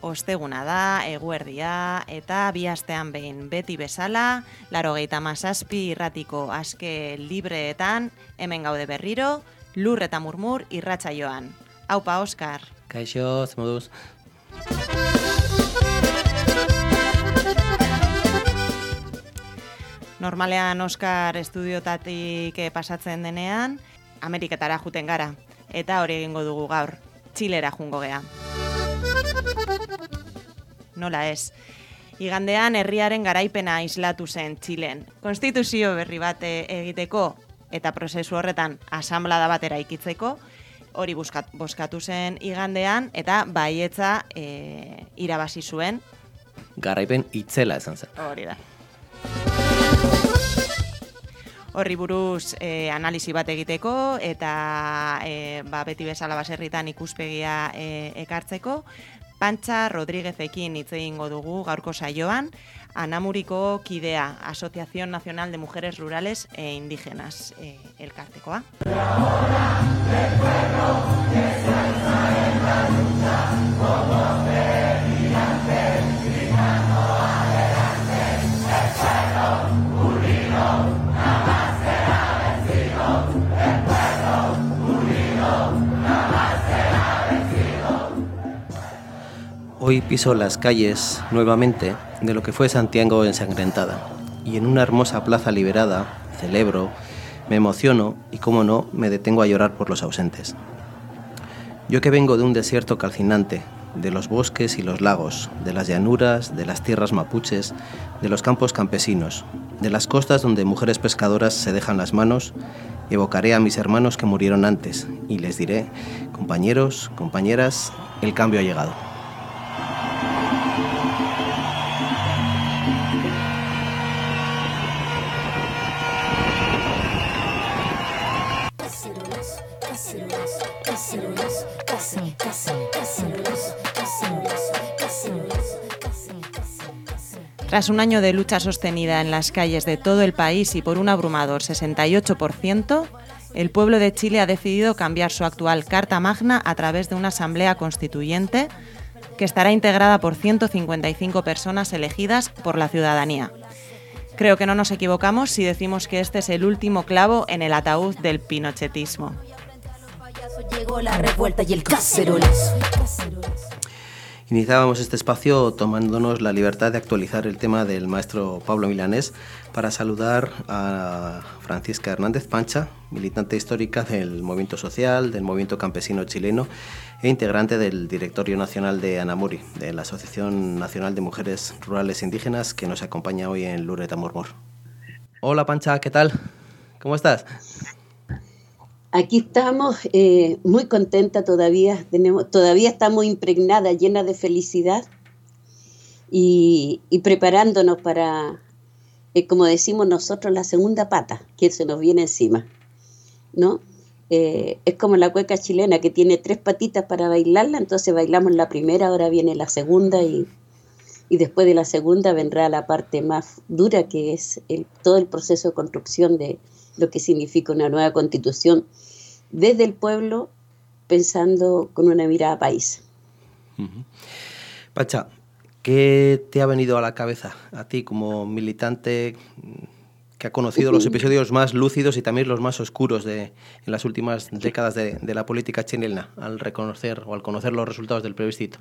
osteguna da, eguerdia, eta bi astean behin beti bezala, 97 irratiko aske libreetan, hemen gaude berriro, Lur eta Murmur irratsaioan. Aupa, Oskar. Kaixo, ze moduz? Normalean Oskar estudiotatik pasatzen denean, Ameriketara juten gara, eta hori egingo dugu gaur, Txilera jungo gea. Nola ez? Igandean herriaren garaipena islatu zen Txilen. Konstituzio berri bat egiteko eta prozesu horretan asanblada bat eraikitzeko, hori bozkatu zen igandean eta baietza irabazi zuen. Garaipen itzela esan zen. Hori da. Horri buruz analisi bat egiteko eta beti bezala baserritan ikuspegia ekartzeko, Pantxa Rodríguezekin hitz egingo dugu gaurko saioan, Anamuriko kidea, Asociación Nacional de Mujeres Rurales e Indígenas elkartekoa. Hoy piso las calles, nuevamente, de lo que fue Santiago ensangrentada. Y en una hermosa plaza liberada, celebro, me emociono y, cómo no, me detengo a llorar por los ausentes. Yo que vengo de un desierto calcinante, de los bosques y los lagos, de las llanuras, de las tierras mapuches, de los campos campesinos, de las costas donde mujeres pescadoras se dejan las manos, evocaré a mis hermanos que murieron antes y les diré, compañeros, compañeras, el cambio ha llegado. Tras un año de lucha sostenida en las calles de todo el país y por un abrumador 68%, el pueblo de Chile ha decidido cambiar su actual Carta Magna a través de una asamblea constituyente que estará integrada por 155 personas elegidas por la ciudadanía. Creo que no nos equivocamos si decimos que este es el último clavo en el ataúd del pinochetismo. Llegó la revuelta y el cacerolazo. Iniciábamos este espacio tomándonos la libertad de actualizar el tema del maestro Pablo Milanés para saludar a Francisca Hernández Pantxa, militante histórica del movimiento social, del movimiento campesino chileno e integrante del Directorio Nacional de Anamuri, de la Asociación Nacional de Mujeres Rurales e Indígenas, que nos acompaña hoy en Lur eta Murmur. Hola Pantxa, ¿qué tal? ¿Cómo estás? Aquí estamos muy contenta todavía estamos impregnadas, llenas de felicidad y preparándonos para, como decimos nosotros, la segunda pata que se nos viene encima, ¿no? Es como la cueca chilena que tiene 3 patitas para bailarla, entonces bailamos la primera, ahora viene la segunda y después de la segunda vendrá la parte más dura, que es todo el proceso de construcción de lo que significa una nueva constitución desde el pueblo, pensando con una mirada país. Pantxa, ¿qué te ha venido a la cabeza a ti como militante que ha conocido los episodios más lúcidos y también los más oscuros en las últimas décadas de la política chilena al reconocer o al conocer los resultados del plebiscito?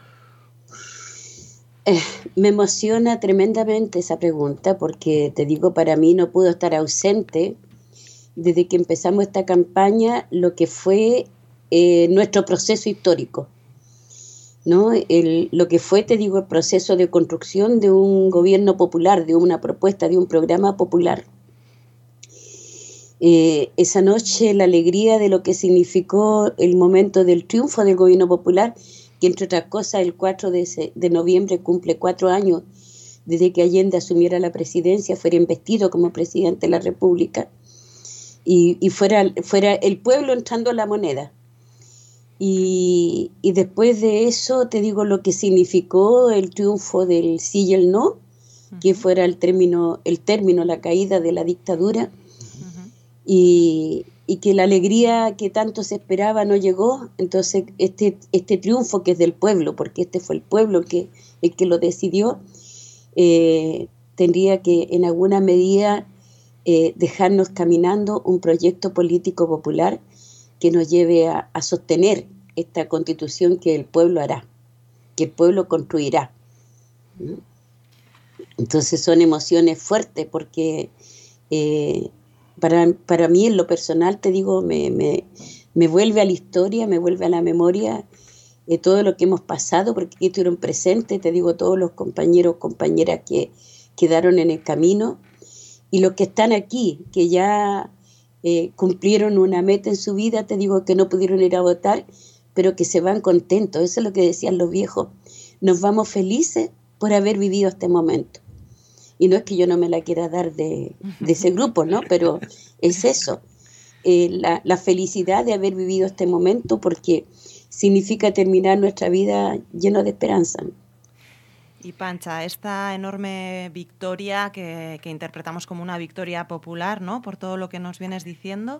Me emociona tremendamente esa pregunta porque, te digo, para mí no pudo estar ausente desde que empezamos esta campaña lo que fue nuestro proceso histórico, ¿no? Lo que fue, te digo, el proceso de construcción de un gobierno popular, de una propuesta, de un programa popular. Esa noche la alegría de lo que significó el momento del triunfo del gobierno popular, que entre otras cosas el 4 de noviembre cumple 4 años desde que Allende asumiera la presidencia, fuera investido como presidente de la República, y fuera el pueblo entrando a la moneda. Y después de eso, te digo lo que significó el triunfo del sí y el no, que fuera el término, la caída de la dictadura, y y que la alegría que tanto se esperaba no llegó. Entonces este triunfo que es del pueblo, porque este fue el pueblo el que lo decidió, tendría que en alguna medida dejarnos caminando un proyecto político popular que nos lleve a sostener esta constitución que el pueblo hará, que el pueblo construirá. Entonces son emociones fuertes porque para mí en lo personal, te digo, me vuelve a la historia, me vuelve a la memoria todo lo que hemos pasado, porque aquí estuvieron presentes, te digo, todos los compañeros, compañeras que quedaron en el camino, y los que están aquí, que ya cumplieron una meta en su vida, te digo, que no pudieron ir a votar, pero que se van contentos. Eso es lo que decían los viejos. Nos vamos felices por haber vivido este momento. Y no es que yo no me la quiera dar de ese grupo, ¿no? Pero es eso, la felicidad de haber vivido este momento, porque significa terminar nuestra vida lleno de esperanza. Y Pancha, esta enorme victoria que interpretamos como una victoria popular, ¿no?, por todo lo que nos vienes diciendo,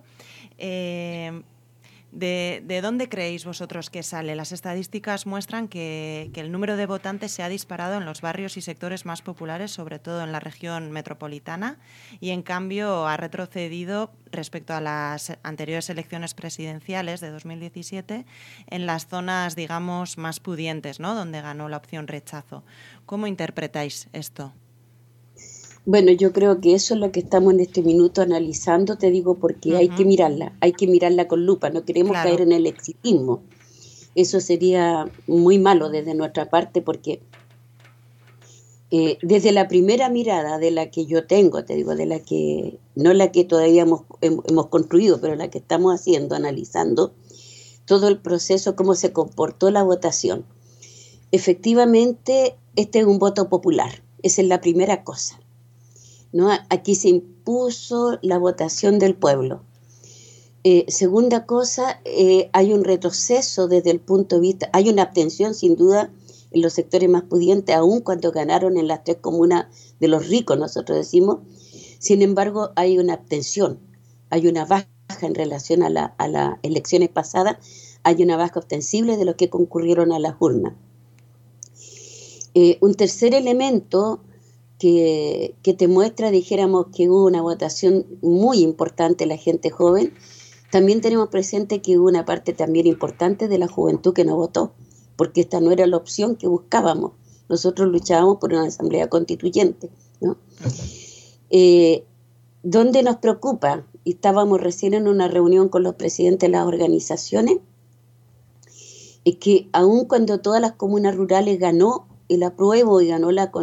¿de dónde creéis vosotros que sale? Las estadísticas muestran que el número de votantes se ha disparado en los barrios y sectores más populares, sobre todo en la región metropolitana, y en cambio ha retrocedido respecto a las anteriores elecciones presidenciales de 2017 en las zonas, digamos, más pudientes, ¿no?, donde ganó la opción rechazo. ¿Cómo interpretáis esto? Bueno, yo creo que eso es lo que estamos en este minuto analizando, te digo, porque hay que mirarla con lupa, no queremos caer en el exitismo. Eso sería muy malo desde nuestra parte, porque desde la primera mirada de la que yo tengo, te digo, de la que, no la que todavía hemos construido, pero la que estamos haciendo, analizando todo el proceso, cómo se comportó la votación. Efectivamente, este es un voto popular, esa es la primera cosa, ¿no? Aquí se impuso la votación del pueblo. Segunda cosa, hay un retroceso desde el punto de vista, hay una abstención sin duda en los sectores más pudientes, aun cuando ganaron en las 3 comunas de los ricos, nosotros decimos. Sin embargo, hay una abstención, hay una baja en relación a las elecciones pasadas, hay una baja ostensible de los que concurrieron a las urnas. Un tercer elemento que te muestra, dijéramos, que hubo una votación muy importante de la gente joven, también tenemos presente que hubo una parte también importante de la juventud que no votó, porque esta no era la opción que buscábamos. Nosotros luchábamos por una asamblea constituyente, ¿no? ¿Dónde nos preocupa? Y estábamos recién en una reunión con los presidentes de las organizaciones, es que aun cuando todas las comunas rurales ganó el apruebo y ganó la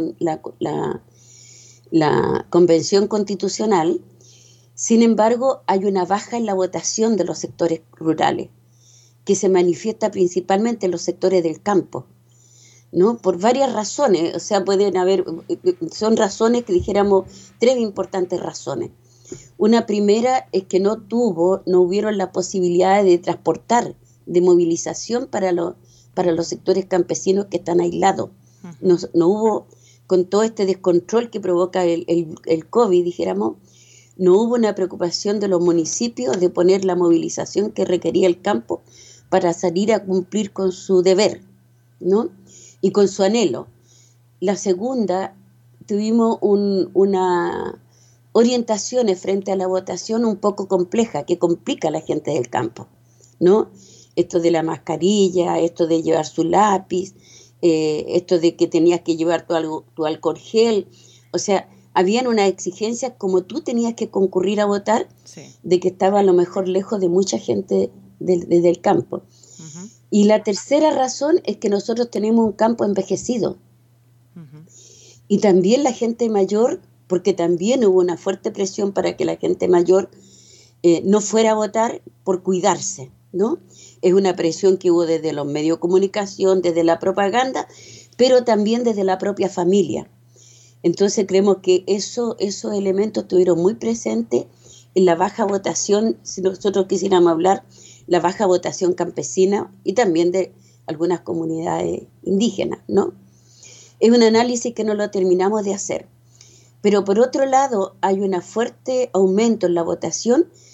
convención constitucional, sin embargo hay una baja en la votación de los sectores rurales, que se manifiesta principalmente en los sectores del campo, ¿no? Por varias razones, o sea, pueden haber, son razones que dijéramos 3 importantes razones. Una primera es que no hubieron la posibilidad de transportar, de movilización para los sectores campesinos que están aislados. No hubo, con todo este descontrol que provoca el COVID, dijéramos, no hubo una preocupación de los municipios de poner la movilización que requería el campo para salir a cumplir con su deber, ¿no? Y con su anhelo. La segunda, tuvimos una orientaciones frente a la votación un poco compleja, que complica a la gente del campo, ¿no? Esto de la mascarilla, esto de llevar su lápiz, esto de que tenías que llevar tu alcohol gel, o sea, habían unas exigencias como tú tenías que concurrir a votar, sí, de que estaba a lo mejor lejos de mucha gente del campo. Uh-huh. Y la tercera razón es que nosotros tenemos un campo envejecido. Uh-huh. Y también la gente mayor, porque también hubo una fuerte presión para que la gente mayor no fuera a votar por cuidarse, ¿no? Es una presión que hubo desde los medios de comunicación, desde la propaganda, pero también desde la propia familia. Entonces creemos que esos elementos estuvieron muy presentes en la baja votación, si nosotros quisiéramos hablar, la baja votación campesina y también de algunas comunidades indígenas, ¿no? Es un análisis que no lo terminamos de hacer. Pero por otro lado, hay un fuerte aumento en la votación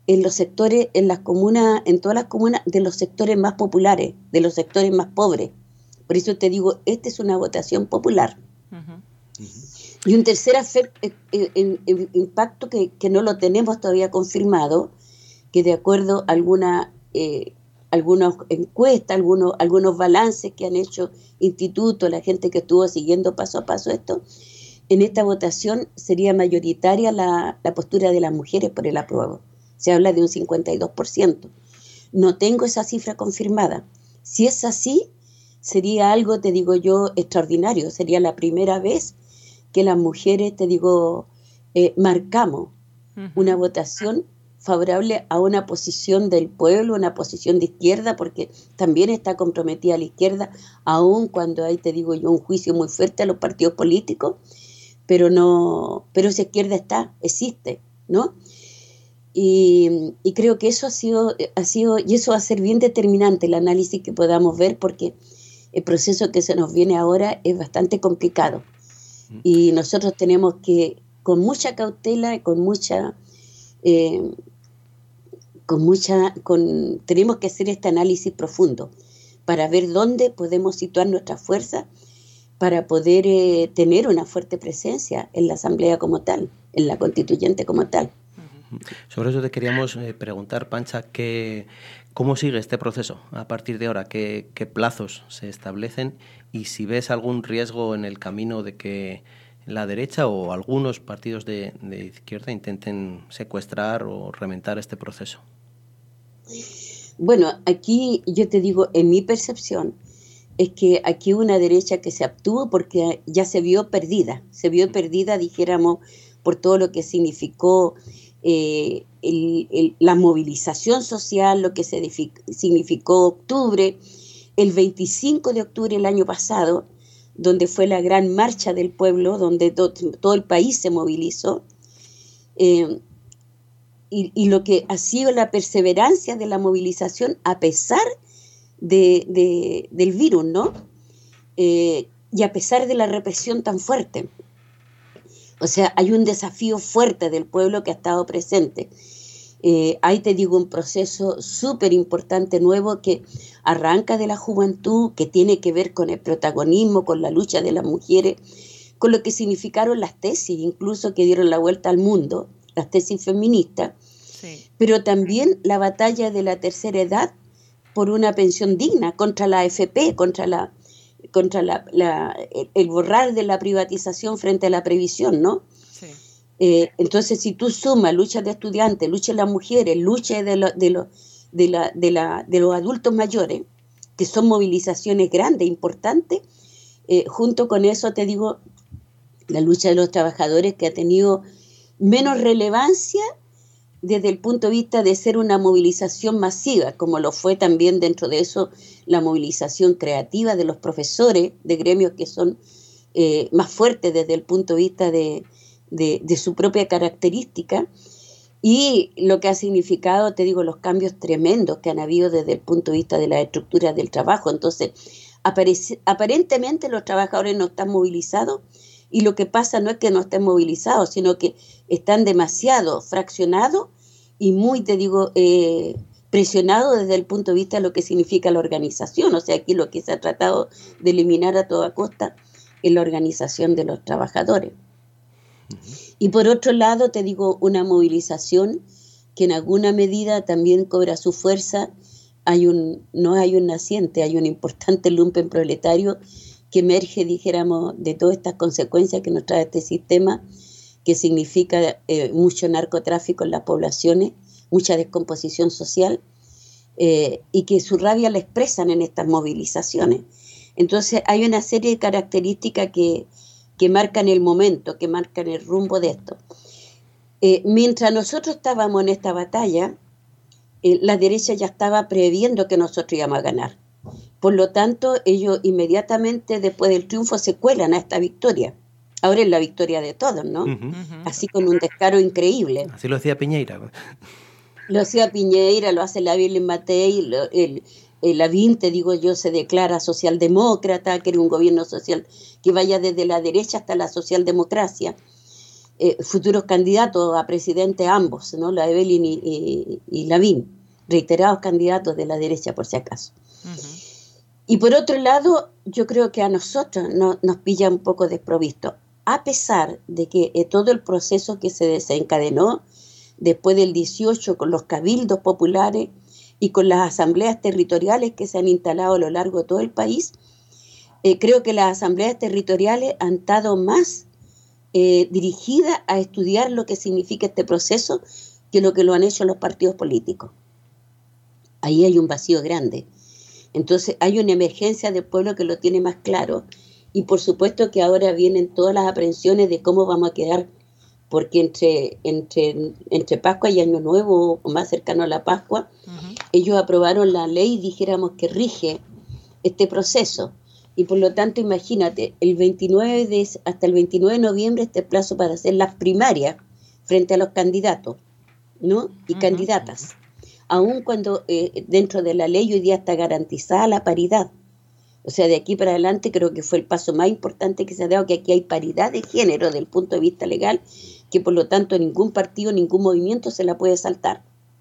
en los sectores, en las comunas, en todas las comunas, de los sectores más populares, de los sectores más pobres. Por eso te digo, esta es una votación popular. Y un tercer impacto que no lo tenemos todavía confirmado, que de acuerdo a algunas encuestas, algunos balances que han hecho institutos, la gente que estuvo siguiendo paso a paso esto, en esta votación sería mayoritaria la postura de las mujeres por el apruebo. Se habla de un 52%. No tengo esa cifra confirmada. Si es así, sería algo, te digo yo, extraordinario. Sería la primera vez que las mujeres, te digo, marcamos una votación favorable a una posición del pueblo, una posición de izquierda, porque también está comprometida la izquierda, aun cuando hay, te digo yo, un juicio muy fuerte a los partidos políticos, pero esa izquierda existe, ¿no? Y creo que eso ha sido, y eso va a ser bien determinante el análisis que podamos ver, porque el proceso que se nos viene ahora es bastante complicado. Y nosotros tenemos que, con mucha cautela y tenemos que hacer este análisis profundo para ver dónde podemos situar nuestra fuerza para poder tener una fuerte presencia en la Asamblea como tal, en la Constituyente como tal. Sobre eso te queríamos preguntar, Pancha, ¿cómo sigue este proceso a partir de ahora? ¿Qué plazos se establecen? Y si ves algún riesgo en el camino de que la derecha o algunos partidos de izquierda intenten secuestrar o reventar este proceso. Bueno, aquí yo te digo, en mi percepción, es que aquí hubo una derecha que se abstuvo porque ya se vio perdida, dijéramos, por todo lo que significó la movilización social, lo que significó octubre, el 25 de octubre del año pasado, donde fue la gran marcha del pueblo, donde todo el país se movilizó, y lo que ha sido la perseverancia de la movilización a pesar del virus, ¿no? Y a pesar de la represión tan fuerte. O sea, hay un desafío fuerte del pueblo que ha estado presente. Ahí te digo, un proceso súper importante nuevo que arranca de la juventud, que tiene que ver con el protagonismo, con la lucha de las mujeres, con lo que significaron las tesis, incluso que dieron la vuelta al mundo, las tesis feministas, sí. Pero también la batalla de la tercera edad por una pensión digna, contra la AFP, contra el borrar de la privatización frente a la previsión, ¿no? Sí. Entonces, si tú sumas luchas de estudiantes, luchas de las mujeres, luchas de los adultos mayores, que son movilizaciones grandes, importantes, junto con eso, te digo, la lucha de los trabajadores, que ha tenido menos relevancia desde el punto de vista de ser una movilización masiva, como lo fue también dentro de eso la movilización creativa de los profesores de gremios que son más fuertes desde el punto de vista de su propia característica, y lo que ha significado, te digo, los cambios tremendos que han habido desde el punto de vista de la estructura del trabajo. Entonces, aparentemente los trabajadores no están movilizados, y lo que pasa no es que no estén movilizados, sino que están demasiado fraccionados y muy, te digo, presionados desde el punto de vista de lo que significa la organización. O sea, aquí lo que se ha tratado de eliminar a toda costa es la organización de los trabajadores. Y por otro lado, te digo, una movilización que en alguna medida también cobra su fuerza. No hay un naciente, hay un importante lumpen proletario que emerge, dijéramos, de todas estas consecuencias que nos trae este sistema, que significa mucho narcotráfico en las poblaciones, mucha descomposición social, y que su rabia la expresan en estas movilizaciones. Entonces hay una serie de características que marcan el momento, que marcan el rumbo de esto. Mientras nosotros estábamos en esta batalla, la derecha ya estaba previendo que nosotros íbamos a ganar. Por lo tanto, ellos inmediatamente después del triunfo se cuelan a esta victoria. Ahora es la victoria de todos, ¿no? Así con un descaro increíble. Así lo hacía Piñeira. Lo hacía Piñeira, lo hace Lavín Matei, Lavín, te digo yo, se declara socialdemócrata, quiere un gobierno social que vaya desde la derecha hasta la socialdemocracia. futuros candidatos a presidente ambos, ¿no? La Evelyn y Lavín, reiterados candidatos de la derecha por si acaso. Y por otro lado, yo creo que a nosotros nos pilla un poco desprovisto, a pesar de que todo el proceso que se desencadenó después del 18 con los cabildos populares y con las asambleas territoriales que se han instalado a lo largo de todo el país, creo que las asambleas territoriales han estado más dirigidas a estudiar lo que significa este proceso que lo han hecho los partidos políticos. Ahí hay un vacío grande. Entonces hay una emergencia del pueblo que lo tiene más claro, y por supuesto que ahora vienen todas las aprensiones de cómo vamos a quedar, porque entre Pascua y Año Nuevo, o más cercano a la Pascua, ellos aprobaron la ley, dijéramos, que rige este proceso, y por lo tanto imagínate, hasta el 29 de noviembre este plazo para hacer las primarias frente a los candidatos, ¿no? Y candidatas, aun cuando dentro de la ley hoy día está garantizada la paridad. O sea, de aquí para adelante creo que fue el paso más importante que se ha dado, que aquí hay paridad de género desde el punto de vista legal, que por lo tanto ningún partido, ningún movimiento se la puede saltar.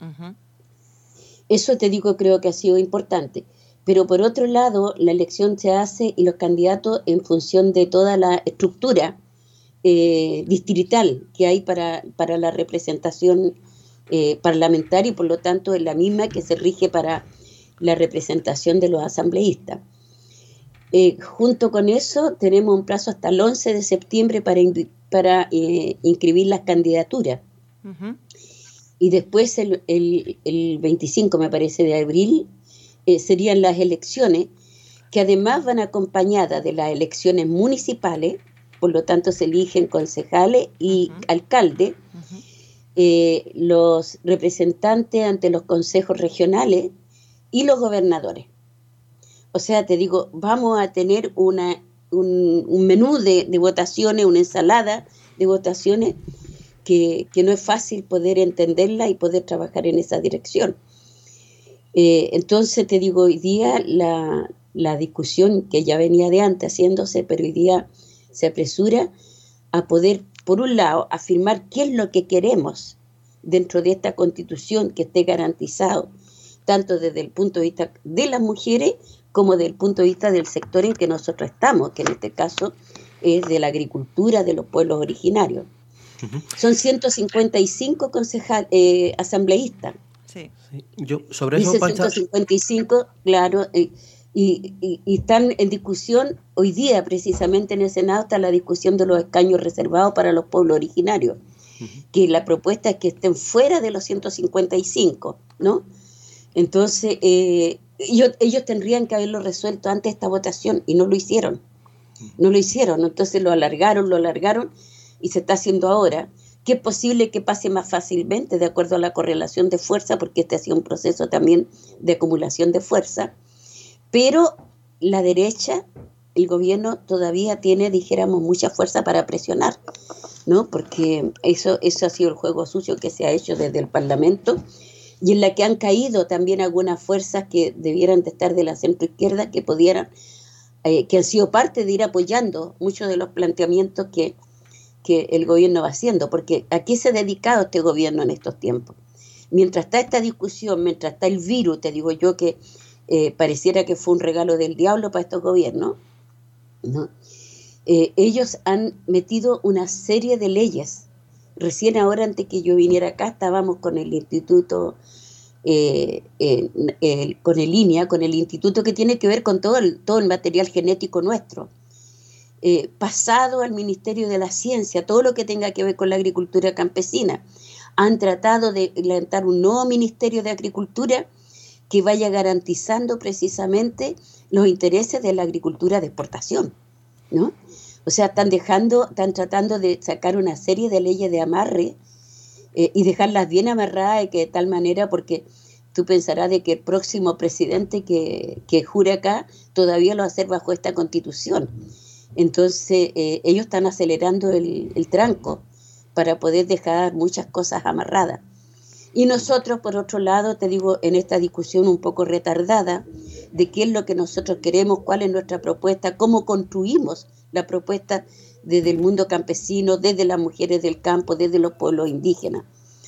Eso te digo, creo que ha sido importante. Pero por otro lado, la elección se hace y los candidatos en función de toda la estructura distrital que hay para la representación parlamentaria, y por lo tanto es la misma que se rige para la representación de los asambleístas. Junto con eso tenemos un plazo hasta el 11 de septiembre para inscribir las candidaturas. Y después el 25, me parece, de abril serían las elecciones, que además van acompañadas de las elecciones municipales, por lo tanto se eligen concejales y alcaldes, los representantes ante los consejos regionales y los gobernadores. O sea, te digo, vamos a tener un menú de votaciones, una ensalada de votaciones que no es fácil poder entenderla y poder trabajar en esa dirección. Entonces, te digo, hoy día la discusión que ya venía de antes haciéndose, pero hoy día se apresura a poder, por un lado, afirmar qué es lo que queremos dentro de esta Constitución, que esté garantizado, tanto desde el punto de vista de las mujeres como desde el punto de vista del sector en que nosotros estamos, que en este caso es de la agricultura de los pueblos originarios. Son 155 asambleístas. Sí. Yo sobre eso, Dice Pancha, 155, claro, y están en discusión hoy día, precisamente en el Senado, está la discusión de los escaños reservados para los pueblos originarios, que la propuesta es que estén fuera de los 155, ¿no? Entonces, ellos tendrían que haberlo resuelto antes de esta votación, y no lo hicieron. Entonces lo alargaron, y se está haciendo ahora, que es posible que pase más fácilmente de acuerdo a la correlación de fuerza, porque este ha sido un proceso también de acumulación de fuerza, pero la derecha, el gobierno todavía tiene, dijéramos, mucha fuerza para presionar, ¿no? Porque eso ha sido el juego sucio que se ha hecho desde el Parlamento, y en la que han caído también algunas fuerzas que debieran de estar de la centroizquierda, que han sido parte de ir apoyando muchos de los planteamientos que el gobierno va haciendo, porque ¿a qué se ha dedicado este gobierno en estos tiempos? Mientras está esta discusión, mientras está el virus, te digo yo que pareciera que fue un regalo del diablo para estos gobiernos, ¿no? Ellos han metido una serie de leyes. Recién ahora, antes que yo viniera acá, estábamos con el instituto, con el INEA, con el instituto que tiene que ver con todo el material genético nuestro, pasado al Ministerio de la Ciencia, todo lo que tenga que ver con la agricultura campesina. Han tratado de levantar un nuevo Ministerio de Agricultura que vaya garantizando precisamente los intereses de la agricultura de exportación, ¿no? O sea, están tratando de sacar una serie de leyes de amarre y dejarlas bien amarradas, y que de tal manera, porque tú pensarás de que el próximo presidente que jure acá todavía lo va a hacer bajo esta Constitución. Entonces, ellos están acelerando el tranco para poder dejar muchas cosas amarradas. Y nosotros, por otro lado, te digo, en esta discusión un poco retardada de qué es lo que nosotros queremos, cuál es nuestra propuesta, cómo construimos la propuesta desde el mundo campesino, desde las mujeres del campo, desde los pueblos indígenas.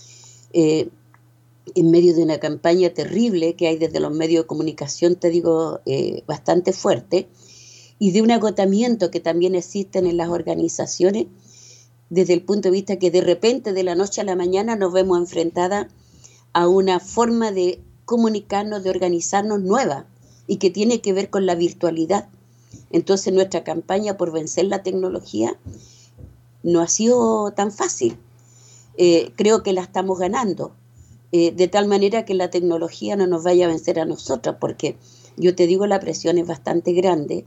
En medio de una campaña terrible que hay desde los medios de comunicación, te digo, bastante fuerte, y de un agotamiento que también existen en las organizaciones, desde el punto de vista que de repente, de la noche a la mañana, nos vemos enfrentadas a una forma de comunicarnos, de organizarnos nueva, y que tiene que ver con la virtualidad. Entonces nuestra campaña por vencer la tecnología no ha sido tan fácil. Creo que la estamos ganando, de tal manera que la tecnología no nos vaya a vencer a nosotras, porque yo te digo, la presión es bastante grande,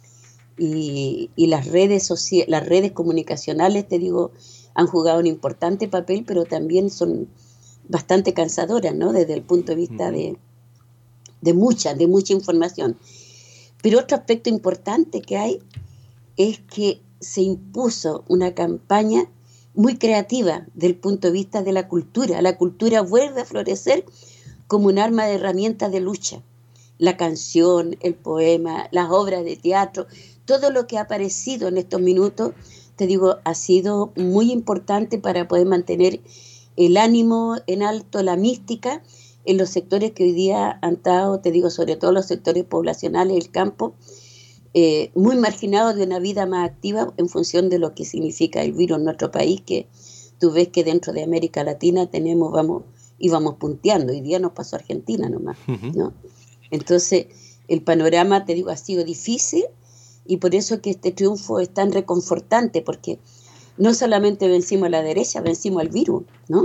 y las redes comunicacionales, te digo, han jugado un importante papel, pero también son bastante cansadoras, ¿no? Desde el punto de vista de mucha información. Pero otro aspecto importante que hay es que se impuso una campaña muy creativa desde el punto de vista de la cultura. La cultura vuelve a florecer como un arma de herramientas de lucha. La canción, el poema, las obras de teatro, todo lo que ha aparecido en estos minutos, te digo, ha sido muy importante para poder mantener el ánimo en alto, la mística, en los sectores que hoy día han estado, te digo, sobre todo los sectores poblacionales del campo, muy marginados de una vida más activa en función de lo que significa el virus en nuestro país, que tú ves que dentro de América Latina íbamos punteando. Hoy día nos pasó a Argentina nomás, ¿no? Entonces, el panorama, te digo, ha sido difícil, y por eso que este triunfo es tan reconfortante, porque no solamente vencimos a la derecha, vencimos al virus, ¿no?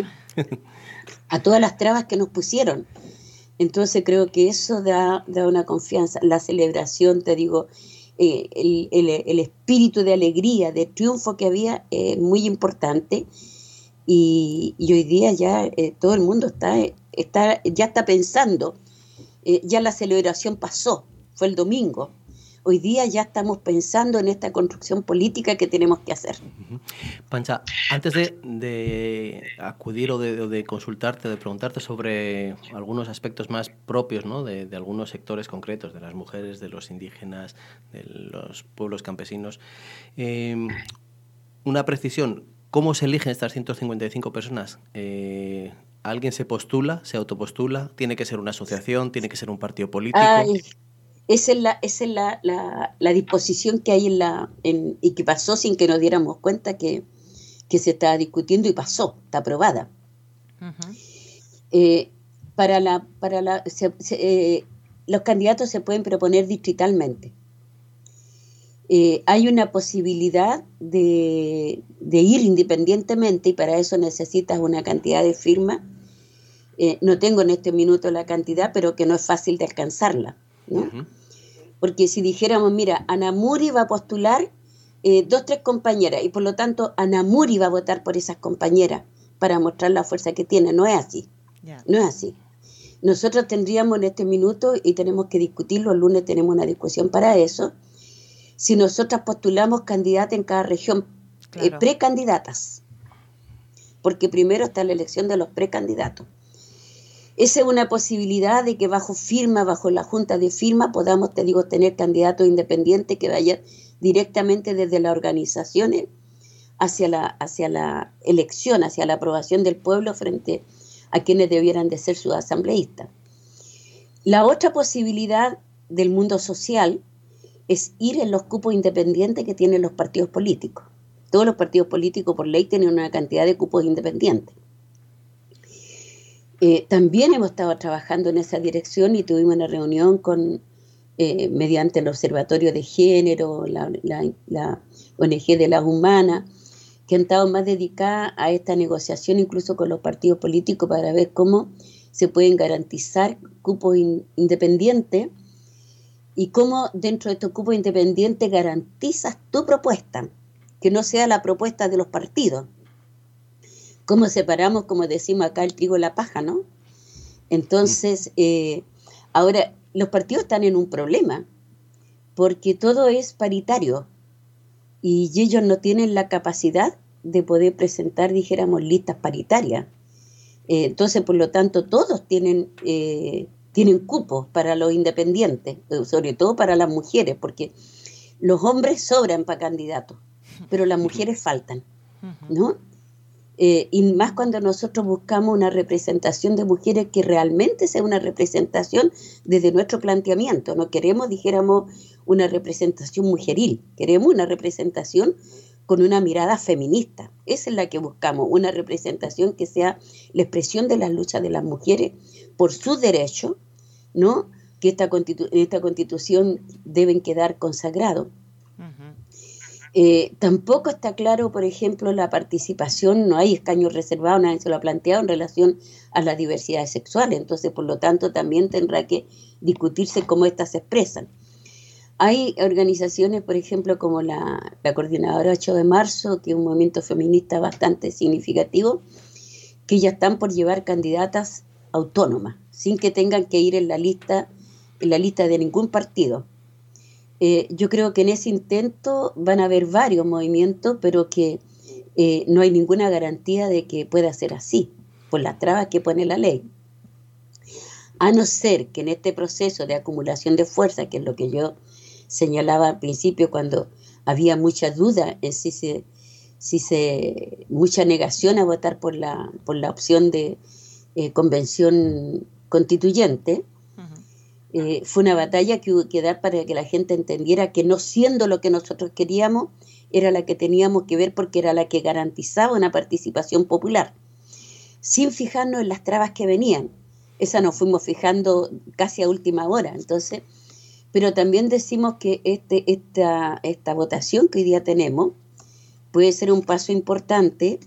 A todas las trabas que nos pusieron. Entonces creo que eso da una confianza. La celebración, te digo, el espíritu de alegría, de triunfo que había, muy importante, y hoy día ya todo el mundo ya está pensando, ya la celebración pasó, fue el domingo. Hoy día ya estamos pensando en esta construcción política que tenemos que hacer. Pancha, antes de acudir o de consultarte, de preguntarte sobre algunos aspectos más propios, ¿no? de algunos sectores concretos, de las mujeres, de los indígenas, de los pueblos campesinos, una precisión: ¿cómo se eligen estas 155 personas? ¿Alguien se postula, se autopostula? ¿Tiene que ser una asociación? ¿Tiene que ser un partido político? Esa es la disposición que hay y que pasó sin que nos diéramos cuenta que se está discutiendo, y pasó, está aprobada. Uh-huh. Los candidatos se pueden proponer distritalmente. Hay una posibilidad de ir independientemente, y para eso necesitas una cantidad de firmas. No tengo en este minuto la cantidad, pero que no es fácil de alcanzarla, ¿no? Uh-huh. Porque si dijéramos, mira, Anamuri va a postular 2-3 compañeras, y por lo tanto Anamuri va a votar por esas compañeras para mostrar la fuerza que tiene, no es así. Yeah. No es así. Nosotros tendríamos en este minuto, y tenemos que discutirlo, el lunes tenemos una discusión para eso, si nosotras postulamos candidatas en cada región, claro, precandidatas, porque primero está la elección de los precandidatos. Esa es una posibilidad de que bajo la junta de firma, podamos, te digo, tener candidatos independientes que vayan directamente desde las organizaciones hacia la elección, hacia la aprobación del pueblo frente a quienes debieran de ser sus asambleístas. La otra posibilidad del mundo social es ir en los cupos independientes que tienen los partidos políticos. Todos los partidos políticos por ley tienen una cantidad de cupos independientes. También hemos estado trabajando en esa dirección, y tuvimos una reunión mediante el Observatorio de Género, la ONG de las Humanas, que han estado más dedicadas a esta negociación, incluso con los partidos políticos, para ver cómo se pueden garantizar cupos independientes, y cómo dentro de estos cupos independientes garantizas tu propuesta, que no sea la propuesta de los partidos. Cómo separamos, como decimos acá, el trigo de la paja, ¿no? Entonces, ahora los partidos están en un problema, porque todo es paritario, y ellos no tienen la capacidad de poder presentar, dijéramos, listas paritarias. Entonces, por lo tanto, todos tienen cupos para los independientes, sobre todo para las mujeres, porque los hombres sobran para candidatos, pero las mujeres faltan, ¿no? Y más cuando nosotros buscamos una representación de mujeres que realmente sea una representación desde nuestro planteamiento. No queremos, dijéramos, una representación mujeril, queremos una representación con una mirada feminista. Esa es la que buscamos, una representación que sea la expresión de las luchas de las mujeres por sus derechos, ¿no? Que esta constitución deben quedar consagrados. Tampoco está claro, por ejemplo, la participación, no hay escaños reservados, nadie se lo ha planteado en relación a las diversidades sexuales, entonces por lo tanto también tendrá que discutirse cómo éstas se expresan. Hay organizaciones, por ejemplo, como la Coordinadora 8 de marzo, que es un movimiento feminista bastante significativo, que ya están por llevar candidatas autónomas, sin que tengan que ir en la lista de ningún partido. Yo creo que en ese intento van a haber varios movimientos, pero que no hay ninguna garantía de que pueda ser así, por las trabas que pone la ley. A no ser que en este proceso de acumulación de fuerza, que es lo que yo señalaba al principio cuando había mucha duda en mucha negación a votar por la opción de convención constituyente, fue una batalla que hubo que dar para que la gente entendiera que no siendo lo que nosotros queríamos, era la que teníamos que ver porque era la que garantizaba una participación popular, sin fijarnos en las trabas que venían. Esa nos fuimos fijando casi a última hora, entonces, pero también decimos que esta votación que hoy día tenemos puede ser un paso importante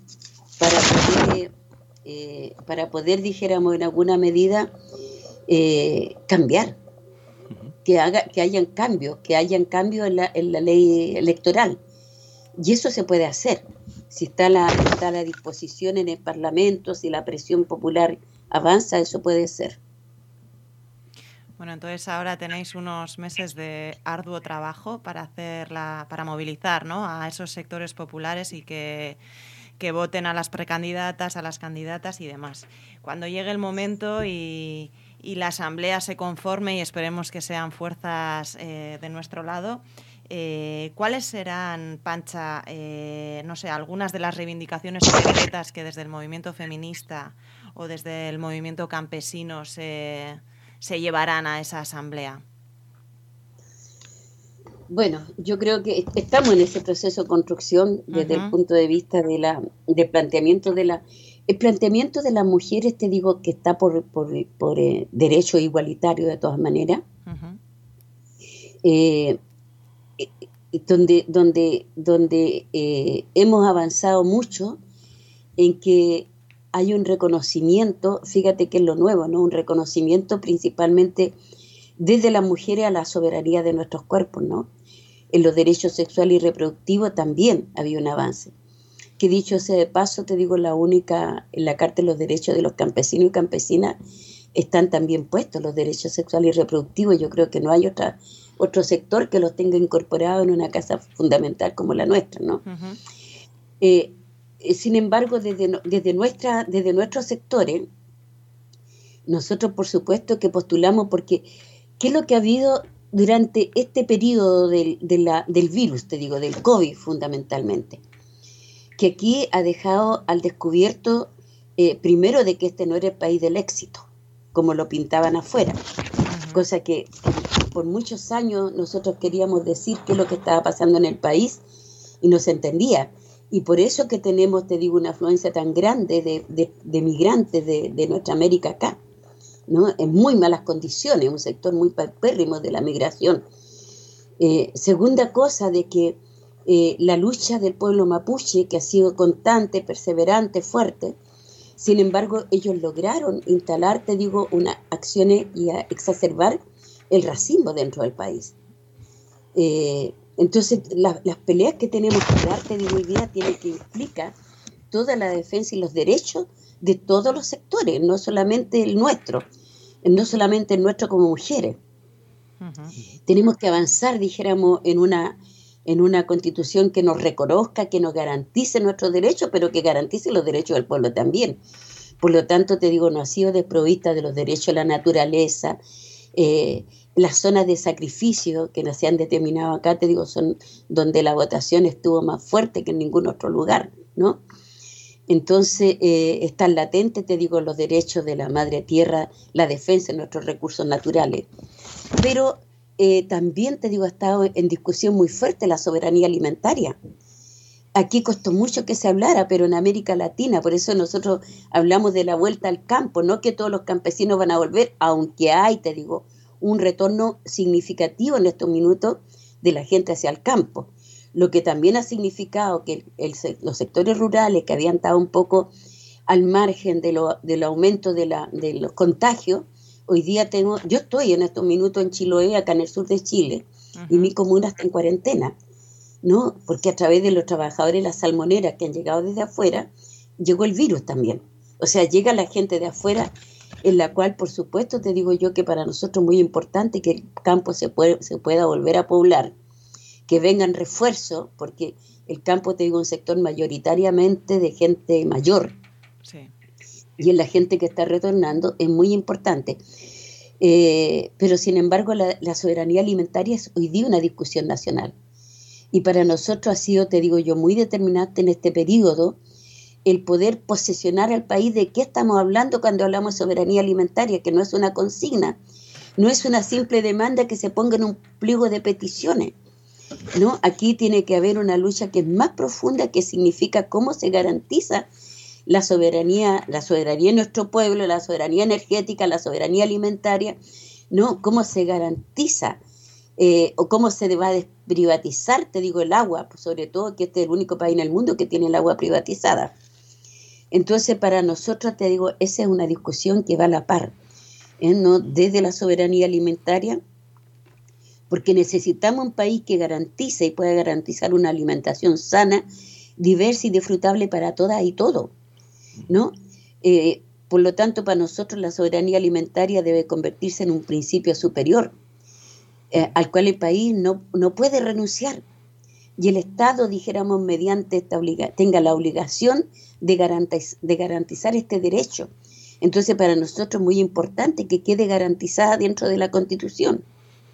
para poder, dijéramos, en alguna medida, cambiar, que hayan cambios en la ley electoral, y eso se puede hacer si está la disposición en el Parlamento, si la presión popular avanza, eso puede ser. Bueno, entonces ahora tenéis unos meses de arduo trabajo para movilizar, ¿no?, a esos sectores populares y que voten a las precandidatas, a las candidatas y demás. Cuando llegue el momento y la Asamblea se conforme y esperemos que sean fuerzas de nuestro lado, ¿cuáles serán, Pancha, no sé, algunas de las reivindicaciones concretas que desde el movimiento feminista o desde el movimiento campesino se llevarán a esa Asamblea? Bueno, yo creo que estamos en ese proceso de construcción desde el punto de vista del planteamiento el planteamiento de las mujeres, te digo que está por derecho igualitario de todas maneras, donde hemos avanzado mucho en que hay un reconocimiento, fíjate que es lo nuevo, ¿no? Un reconocimiento principalmente desde las mujeres a la soberanía de nuestros cuerpos, ¿no? En los derechos sexuales y reproductivos también había un avance. Que dicho sea de paso, te digo, en la Carta de los Derechos de los Campesinos y Campesinas están también puestos los derechos sexuales y reproductivos. Yo creo que no hay otro sector que los tenga incorporados en una casa fundamental como la nuestra, ¿no? Sin embargo, desde nuestros sectores, nosotros por supuesto que postulamos porque ¿qué es lo que ha habido durante este periodo del virus, te digo, del COVID fundamentalmente? Que aquí ha dejado al descubierto, primero, de que este no era el país del éxito, como lo pintaban afuera, cosa que por muchos años nosotros queríamos decir qué es lo que estaba pasando en el país y no se entendía. Y por eso que tenemos, te digo, una afluencia tan grande de migrantes de nuestra América acá, ¿no? En muy malas condiciones, un sector muy paupérrimo de la migración. Segunda cosa, de que la lucha del pueblo mapuche, que ha sido constante, perseverante, fuerte, sin embargo, ellos lograron instalar, te digo, unas acciones y a exacerbar el racismo dentro del país. Entonces, las peleas que tenemos que dar, te digo, hoy día tienen que implicar toda la defensa y los derechos de todos los sectores, no solamente el nuestro como mujeres. Tenemos que avanzar, dijéramos, en una constitución que nos reconozca, que nos garantice nuestros derechos, pero que garantice los derechos del pueblo también. Por lo tanto, te digo, no ha sido desprovista de los derechos a la naturaleza. Las zonas de sacrificio que se han determinado acá, te digo, son donde la votación estuvo más fuerte que en ningún otro lugar, ¿no? Entonces, están latentes, te digo, los derechos de la madre tierra, la defensa de nuestros recursos naturales. Pero también, te digo, ha estado en discusión muy fuerte la soberanía alimentaria. Aquí costó mucho que se hablara, pero en América Latina, por eso nosotros hablamos de la vuelta al campo, no que todos los campesinos van a volver, aunque hay, te digo, un retorno significativo en estos minutos de la gente hacia el campo. Lo que también ha significado que los sectores rurales que habían estado un poco al margen del aumento de los contagios, hoy día yo estoy en estos minutos en Chiloé, acá en el sur de Chile, y mi comuna está en cuarentena, ¿no? Porque a través de los trabajadores de las salmoneras que han llegado desde afuera, llegó el virus también. O sea, llega la gente de afuera, en la cual, por supuesto, te digo yo que para nosotros es muy importante que el campo se pueda volver a poblar, que vengan refuerzos, porque el campo, te digo, un sector mayoritariamente de gente mayor. Sí. Y en la gente que está retornando es muy importante. Pero, sin embargo, la soberanía alimentaria es hoy día una discusión nacional. Y para nosotros ha sido, te digo yo, muy determinante en este periodo el poder posesionar al país de qué estamos hablando cuando hablamos de soberanía alimentaria, que no es una consigna, no es una simple demanda que se ponga en un pliego de peticiones, ¿no? Aquí tiene que haber una lucha que es más profunda, que significa cómo se garantiza la soberanía en nuestro pueblo, la soberanía energética, la soberanía alimentaria, ¿no? Cómo se garantiza o cómo se va a desprivatizar, te digo, el agua, sobre todo que este es el único país en el mundo que tiene el agua privatizada. Entonces, para nosotros, te digo, esa es una discusión que va a la par, ¿no? Desde la soberanía alimentaria, porque necesitamos un país que garantice y pueda garantizar una alimentación sana, diversa y disfrutable para todas y todos, ¿no? Por lo tanto, para nosotros la soberanía alimentaria debe convertirse en un principio superior, al cual el país no puede renunciar. Y el Estado, dijéramos, mediante tenga la obligación de garantizar este derecho. Entonces, para nosotros es muy importante que quede garantizada dentro de la Constitución.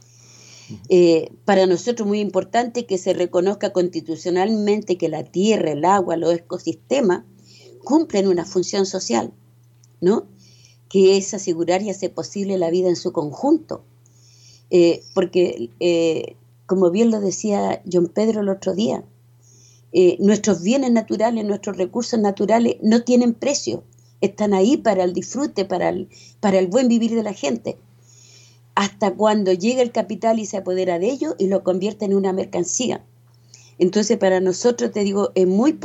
Para nosotros es muy importante que se reconozca constitucionalmente que la tierra, el agua, los ecosistemas cumplen una función social, ¿no? Que es asegurar y hacer posible la vida en su conjunto. Porque, como bien lo decía John Pedro el otro día, nuestros bienes naturales, nuestros recursos naturales no tienen precio, están ahí para el disfrute, para el buen vivir de la gente, hasta cuando llega el capital y se apodera de ello y lo convierte en una mercancía. Entonces, para nosotros, te digo, es muy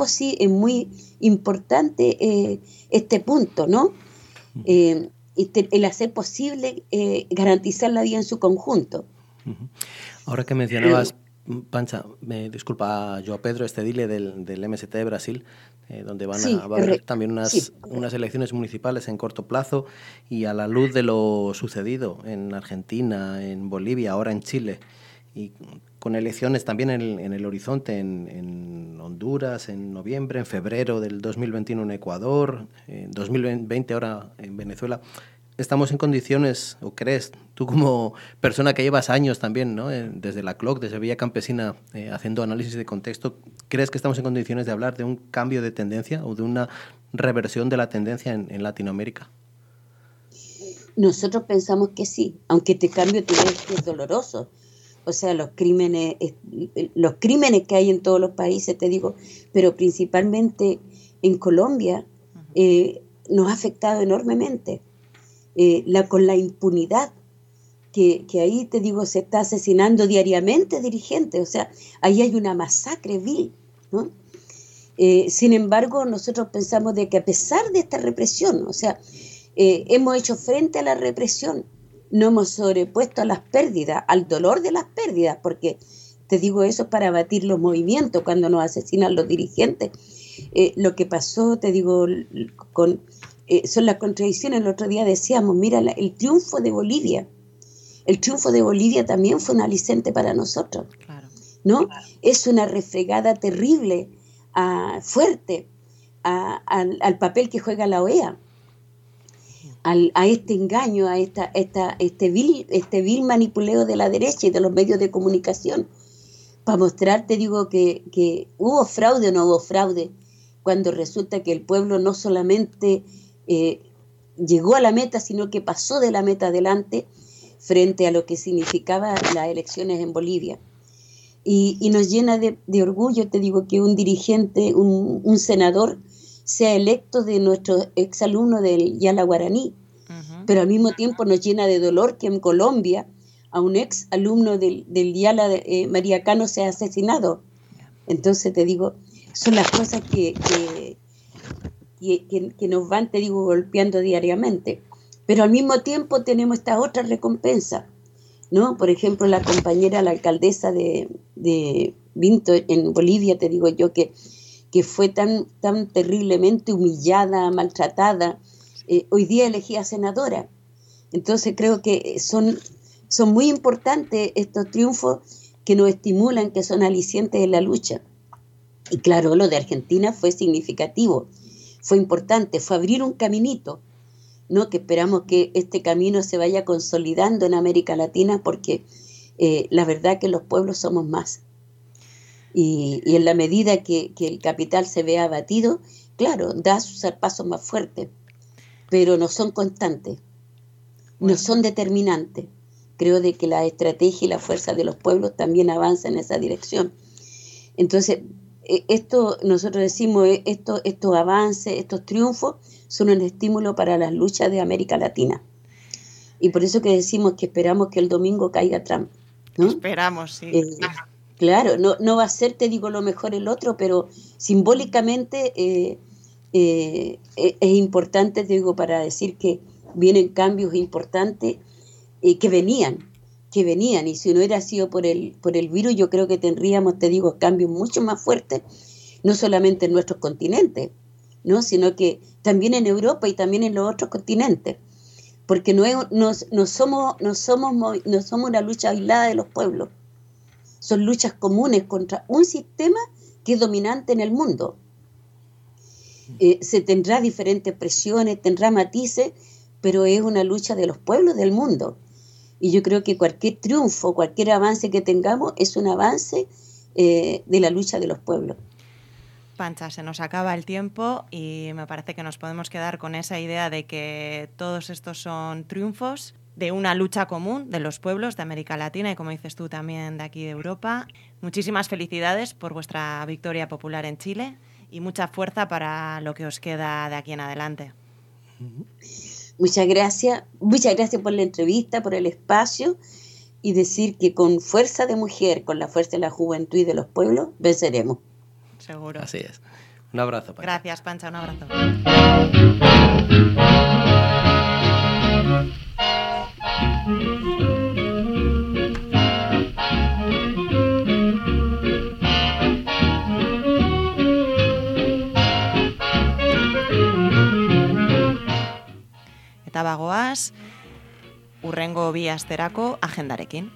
importante este punto, ¿no? El hacer posible garantizar la vida en su conjunto. Ahora que mencionabas, Pancha, disculpa, João Pedro, este dile del MST de Brasil, donde va a haber también unas elecciones municipales en corto plazo, y a la luz de lo sucedido en Argentina, en Bolivia, ahora en Chile, y con elecciones también en el horizonte en Honduras en noviembre, en febrero del 2021 en Ecuador, en 2020 ahora en Venezuela. ¿Estamos en condiciones, o crees, tú como persona que llevas años también, ¿no? Desde la CLOC, desde Villa Campesina, haciendo análisis de contexto, ¿crees que estamos en condiciones de hablar de un cambio de tendencia o de una reversión de la tendencia en Latinoamérica? Nosotros pensamos que sí, aunque este cambio es doloroso. O sea, los crímenes que hay en todos los países, te digo, pero principalmente en Colombia, nos ha afectado enormemente. Con la impunidad que ahí, te digo, se está asesinando diariamente dirigentes, o sea, ahí hay una masacre vil, ¿no? Sin embargo, nosotros pensamos de que a pesar de esta represión, o sea, hemos hecho frente a la represión, no hemos sobrepuesto a las pérdidas, al dolor de las pérdidas, porque te digo eso para abatir los movimientos cuando nos asesinan los dirigentes. Lo que pasó, te digo, son las contradicciones. El otro día decíamos, mira, el triunfo de Bolivia también fue un aliciente para nosotros, claro, ¿no? Claro. Es una refregada terrible, fuerte, al papel que juega la OEA, a este engaño, a este vil manipuleo de la derecha y de los medios de comunicación, para mostrarte, digo, que hubo fraude o no hubo fraude, cuando resulta que el pueblo no solamente llegó a la meta, sino que pasó de la meta adelante frente a lo que significaba las elecciones en Bolivia. Y nos llena de orgullo, te digo, que un dirigente, un senador, sea electo de nuestro exalumno del Yala Guaraní. Pero al mismo tiempo nos llena de dolor que en Colombia a un ex alumno del Yala María Cano sea asesinado. Entonces te digo, son las cosas que nos van, te digo, golpeando diariamente. Pero al mismo tiempo tenemos esta otra recompensa, ¿no? Por ejemplo, la compañera, la alcaldesa de Vinto en Bolivia, te digo yo, que fue tan terriblemente humillada, maltratada, hoy día elegida senadora. Entonces creo que son muy importantes estos triunfos que nos estimulan, que son alicientes en la lucha. Y claro, lo de Argentina fue significativo, fue importante, fue abrir un caminito, ¿no? Que esperamos que este camino se vaya consolidando en América Latina, porque la verdad que los pueblos somos más. Y en la medida que el capital se vea abatido, claro, da sus pasos más fuertes, pero no son constantes, no son determinantes. Creo de que la estrategia y la fuerza de los pueblos también avanza en esa dirección. Entonces, esto nosotros decimos, estos avances, estos triunfos son un estímulo para las luchas de América Latina. Y por eso que decimos que esperamos que el domingo caiga Trump, ¿no? Esperamos, sí. Claro, no va a ser, te digo, lo mejor el otro, pero simbólicamente es importante, te digo, para decir que vienen cambios importantes que venían, y si no hubiera sido por el virus, yo creo que tendríamos, te digo, cambios mucho más fuertes, no solamente en nuestros continentes, ¿no? Sino que también en Europa y también en los otros continentes, porque no somos una lucha aislada de los pueblos, son luchas comunes contra un sistema que es dominante en el mundo. Se tendrá diferentes presiones, tendrá matices, pero es una lucha de los pueblos del mundo. Y yo creo que cualquier triunfo, cualquier avance que tengamos es un avance de la lucha de los pueblos. Pancha, se nos acaba el tiempo y me parece que nos podemos quedar con esa idea de que todos estos son triunfos de una lucha común de los pueblos de América Latina y, como dices tú, también de aquí de Europa. Muchísimas felicidades por vuestra victoria popular en Chile y mucha fuerza para lo que os queda de aquí en adelante. Muchas gracias por la entrevista, por el espacio, y decir que con fuerza de mujer, con la fuerza de la juventud y de los pueblos, venceremos. Seguro. Así es. Un abrazo, Pancha. Gracias, Pancha, un abrazo. Eta bagoaz, urrengo bi asterako agendarekin.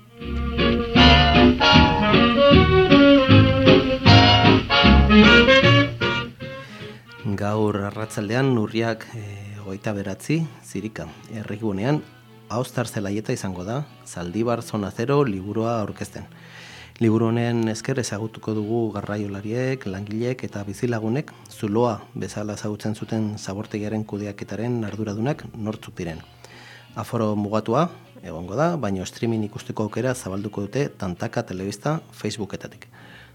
Gaur arratsaldean urriak 29 zirika herrigunean Aostar Zelaieta izango da, Zaldibar Zona Zero liburua aurkezten. Liburu honen esker ezagutuko dugu garraiolariek, langileek eta bizilagunek zuloa bezala ezagutzen zuten zabortegiaren kudeaketaren arduradunak nortzuk diren. Aforo mugatua egongo da, baina streaming ikusteko aukera zabalduko dute Tantaka Telebista Facebooketatik.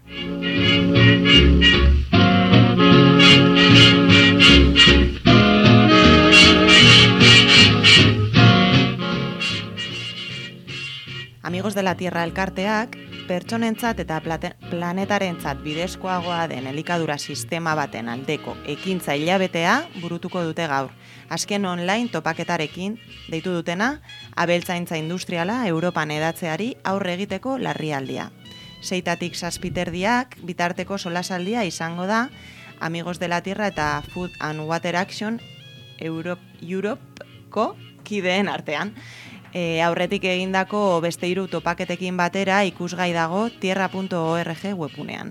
Amigos de la Tierra elkarteak, pertsonentzat eta planetarentzat bidezkoagoa den elikadura sistema baten aldeko ekintza hilabetea burutuko dute gaur. Azken online topaketarekin deitu dutena, abeltzaintza industriala Europan edatzeari aurre egiteko larrialdia. 6 zazpiterdiak bitarteko solasaldia izango da Amigos de la Tierra eta Food and Water Action Europeko kideen artean. Aurretik egindako beste 3 topaketekin batera ikusgai dago tierra.org webunean.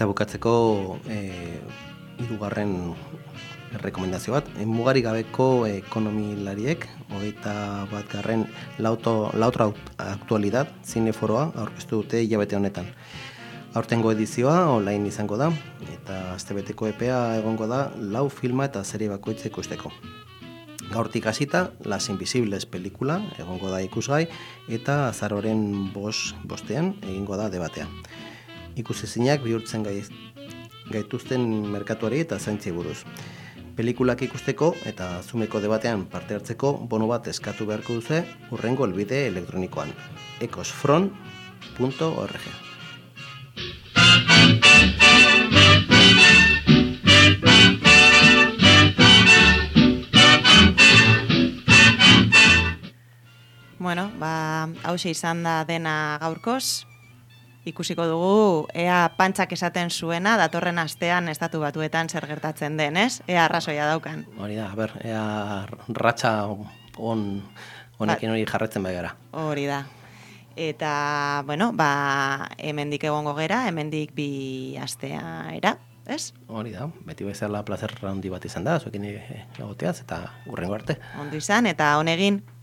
Eta bukatzeko hirugarren rekomendazio bat, mugarik gabeko ekonomilariek, 21. La otra actualidad zineforoa aurkeztu dute hilabete honetan. Aurtengo edizioa online izango da, eta astebeteko epea egongo da 4 filma eta serie bakoitza ikusteko. Gaurtik hasita, Las Invisibles pelikula egongo da ikusgai, eta azaroren 5 egingo da debatea. Ikusezinak bihurtzen gaituzten merkatuari eta zaintzi buruz. Pelikulak ikusteko eta Zoomeko debatean parte hartzeko bono bat eskatu beharko duzu hurrengo helbide elektronikoan, ecosfront.org. Bueno, hauxe izan da dena gaurkoz. Ikusiko dugu, ea pantxak esaten zuena, datorren astean Estatu Batuetan zer gertatzen den, ez? Ea arrazoia daukan. Hori da, ea ratxa honekin hori jarretzen bai gara. Hori da. Eta, bueno, hemendik egongo gera, hemendik 2 asteaera, ez? Hori da, beti bezala plazer handi bat izan da, zuekin egoteaz, eta hurrengo arte. Ondo izan, eta honegin.